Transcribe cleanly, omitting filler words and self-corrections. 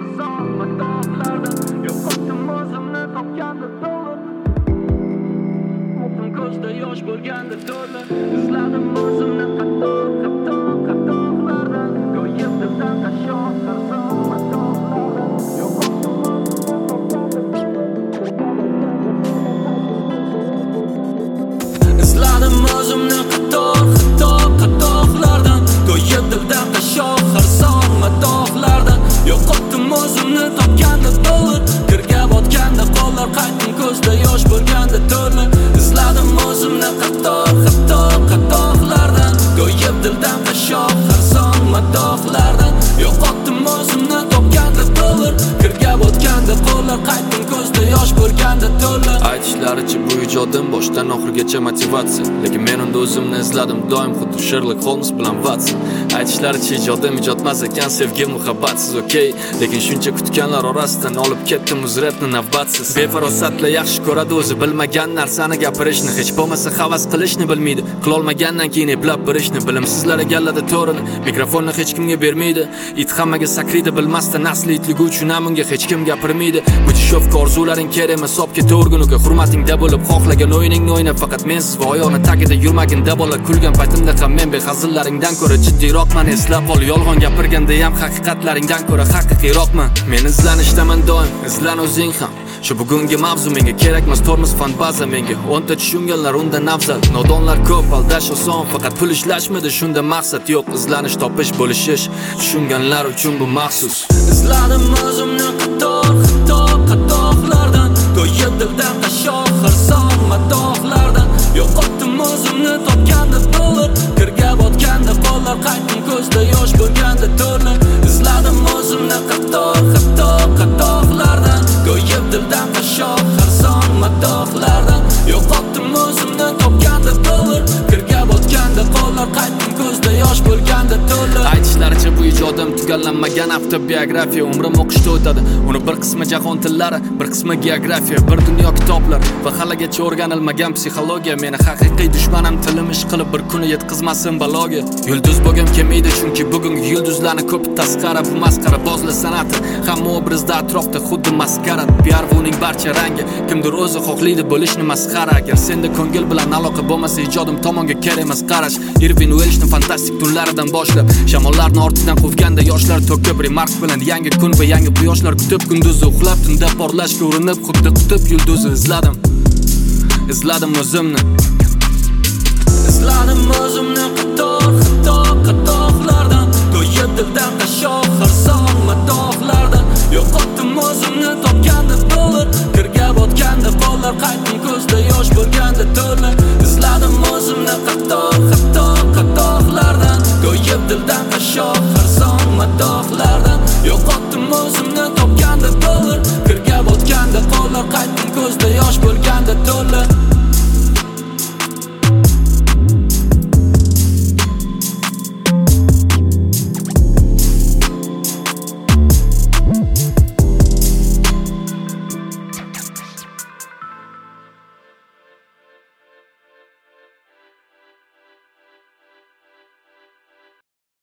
qarsam matohlarda yo'qotdim o'zimni topganda to'lib o'tim ko'zda yosh bo'lganda to'la izladim o'zimni qattiq-qattiq-qattiqlarda go'yib dildan tashoq qarsam matohlarda yo'qotdim izladim o'zimni qattiq-qattiq-qattiqlardan go'yib dildan tashoq qarsam matohlardan yo'qotdim o'zimni topganda to'lib kirga botganda qo'llar qaytdim ko'zda yosh bo'lganda to'la izladim o'zimni qattiq-qattiq-qattiqlardan go'yib dildan tashoq qarsam matohlardan yo'qotdim o'zimni topganda to'lib kirga botganda qo'llar qaytdim ko'zda yosh bo'lganda to'la aytishlaricha bu ijodim boshdan oxirigacha motivatsiya lekin men unda o'zimni izladim doim xuddi Sherlock Holmes bilan Watson aytishlaricha ijodim ijodmas ekan sevgi muhabbatsiz okey lekin shuncha kutganlar orasidan olib ketdim uzratni navbatsiz befarosatlar yaxshi ko'radi o'zi bilmagan narsani gapirishni hech bo'lmasa havas qilishni bilmaydi qilolmagandan keyin eplab birishni bilimsizlar egalladi to'rini mikrofonni hech kimga bermaydi it hammaga sakraydi bilmasdan asli itligi uchun ham unga hech kim gapirmaydi bu tishovka orzularing kerak emas hisobga to'rgunuka hurmatingda bo'lib xohlagan o'yiningni o'yna faqat mensiz va oyoqni tagida yurmagin dabolar kulgan paytimda ham men behazillaringdan ko'ra jiddiyroqman eslab ol yolg'on gapirganda ham haqiqatlaringdan ko'ra haqiqiyroqman men izlanishdaman doim izlan o'zing ham shu bugungi mavzu menga kerakmas tormoz fan baza menga 10 ta tushunganlar undan afzal nodonlar ko'p aldash oson faqat pul ishlashmidi shunda maqsad yo'q izlanish topish bo'lishish tushunganlar uchun bu maxsus izladim o'zimni qattiq-qattiq-qattiqlardan go'yib dildan tashoq qarsam matohlardan yo'qotdim o'zimni topganda to'lib kirga botganda qo'llar qaytdim ko'zda yosh bo'lganda to'la izladim o'zimni qattiq-qattiq-qattiqlardan go'yib dildan tashoq qarsam matohlardan yo'qotdim o'zimni topganda to'lib kirga botganda qo'llar qaytdim ko'zda yosh bo'lganda to'la aytishlaricha bu ijodim tugallanmagan avtobiografiya umrim o'qishda o'tadi uni bir qismi jahon tillari bir qismi geografiya bir dunyo kitoblar va haligacha o'rganilmagan psixologiya meni haqiqiy dushmanim tilim ish qilib bir kuni yetkazmasin baloga yulduz bo'lgim kelmaydi chunki bugungi yulduzlarni ko'pi tasqara bu masxara bozli san'ati hamma obrazda atrofda xuddi maskara piar va uning barcha rangi kimdir o'zi xohlaydi bo'lishni masxara agar senda ko'ngil bilan aloqa bo'lmasa ijodim tomonga kerak emas qarash Irvin Welshni fantastik tunlaridan boshlab shamollarni ortidan quvganda yoshlar to'kib remark bilan yangi kun va yangi quyoshlar kutib kunduzi uxlab tunda porlashga urinib xuddi qutb yulduzi izladim o'zimni izladim o'zimni